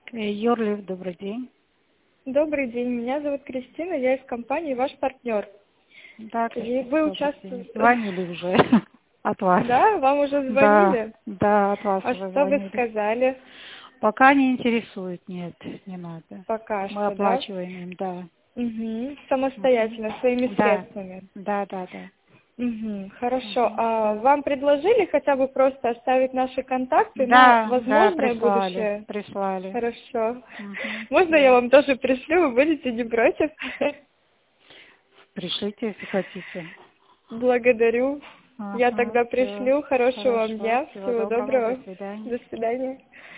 Юрлиев, добрый день. Добрый день, меня зовут Кристина, я из компании «Ваш партнер». Да, И Кристина, вы добрый день. участвуете... Звонили уже от вас. Да, вам уже Да, звонили? да, от вас А уже что вы звонили. сказали? Пока не интересует, нет, не надо. Пока Мы что, да? оплачиваем им, да. Угу. Мгм. Самостоятельно, своими Да, средствами. да, да, да. Угу. Хорошо. Мгм. А вам предложили хотя бы просто оставить наши контакты на Да, да, возможное прислали, будущее? прислали. Хорошо. Мгм. Можно я Да. вам тоже пришлю, вы будете не против? Пришлите, если хотите. Благодарю. Я Ага, тогда все, пришлю. Хорошего вам хорошо, дня. всего Всего доброго, до доброго. свидания. До свидания.